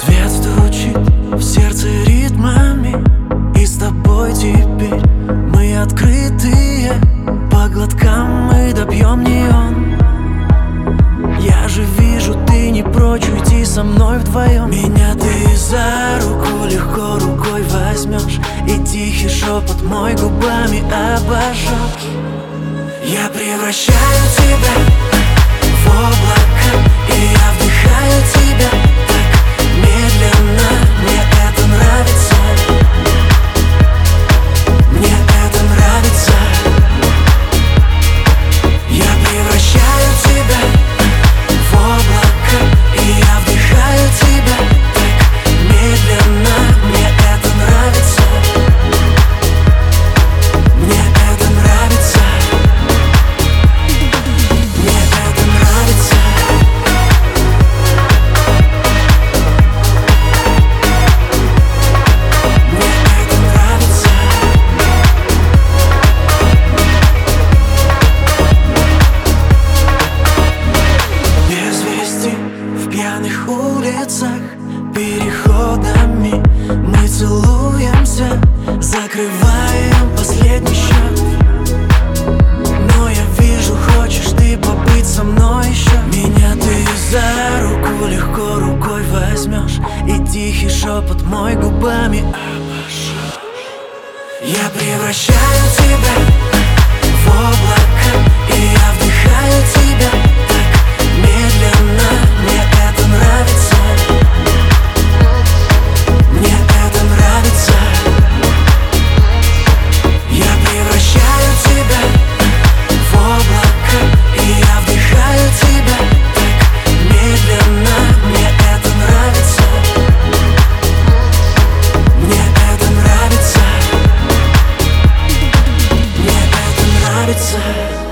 Рассвет стучит в сердце ритмами, и с тобой теперь мы открытые. По глоткам мы допьем неон. Я же вижу, ты не прочь уйти со мной вдвоем. Меня ты за руку легко рукой возьмешь, и тихий шепот мой губами обожжешь. Я превращаю тебя в облако, и я вдыхаю тебя так медленно. Мне это нравится, мне это нравится. Я превращаю тебя в облако, и я вдыхаю тебя так медленно. Мне это нравится, мне это нравится, мне это нравится. Мне это нравится. Без вести в пьяных улицах, переходами мы целуемся, закрываем последний счет. Но я вижу, хочешь ты побыть со мной еще. Меня ты за руку легко рукой возьмешь, и тихий шепот мой губами обожжешь. Я превращаю тебя в облако, и я вдыхаю тебя так медленно. Мне это нравится, мне это нравится. Я превращаю тебя в облако, и я вдыхаю тебя так медленно. Мне это нравится, мне это нравится, мне это нравится.